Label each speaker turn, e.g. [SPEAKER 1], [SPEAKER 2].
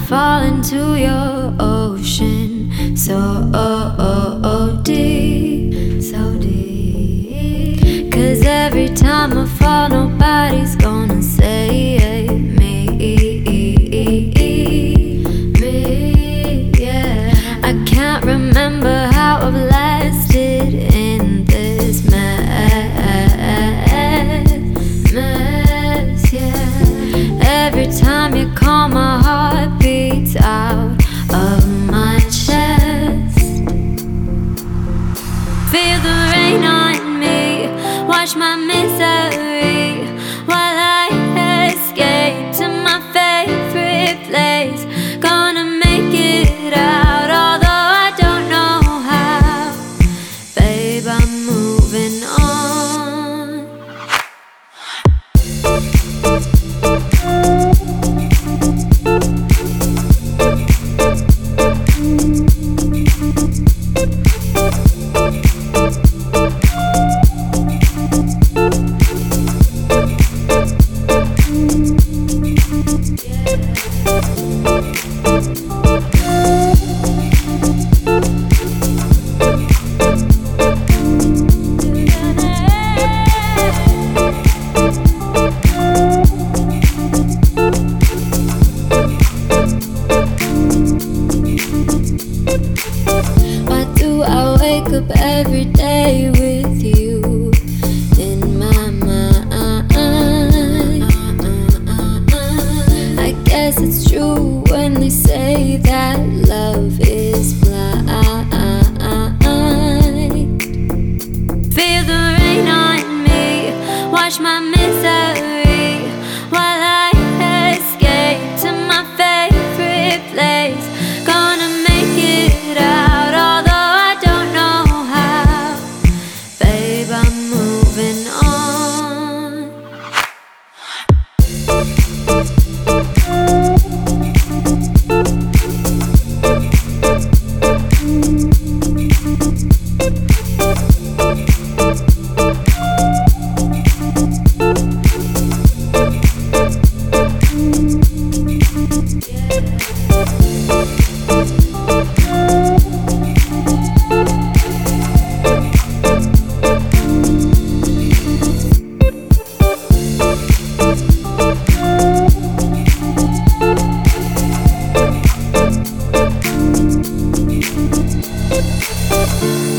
[SPEAKER 1] fall into your ocean so deep, so deep. 'Cause every time I fall, nobody's gonna save me. Yeah. I can't remember how I've lasted in this mess, yeah. Every time you call, my heart beats out of my chest. Feel the rain on me, watch my misery while I escape to my favorite place. Gonna make it out, although I don't know how. Babe, I'm moving on. Why do I wake up every day with you in my mind? I guess it's true when they say that love is blind. Feel the rain on me, watch my misery while I escape to my favorite place. Gonna make it out, although I don't know how. Babe, I'm moving on. Yeah.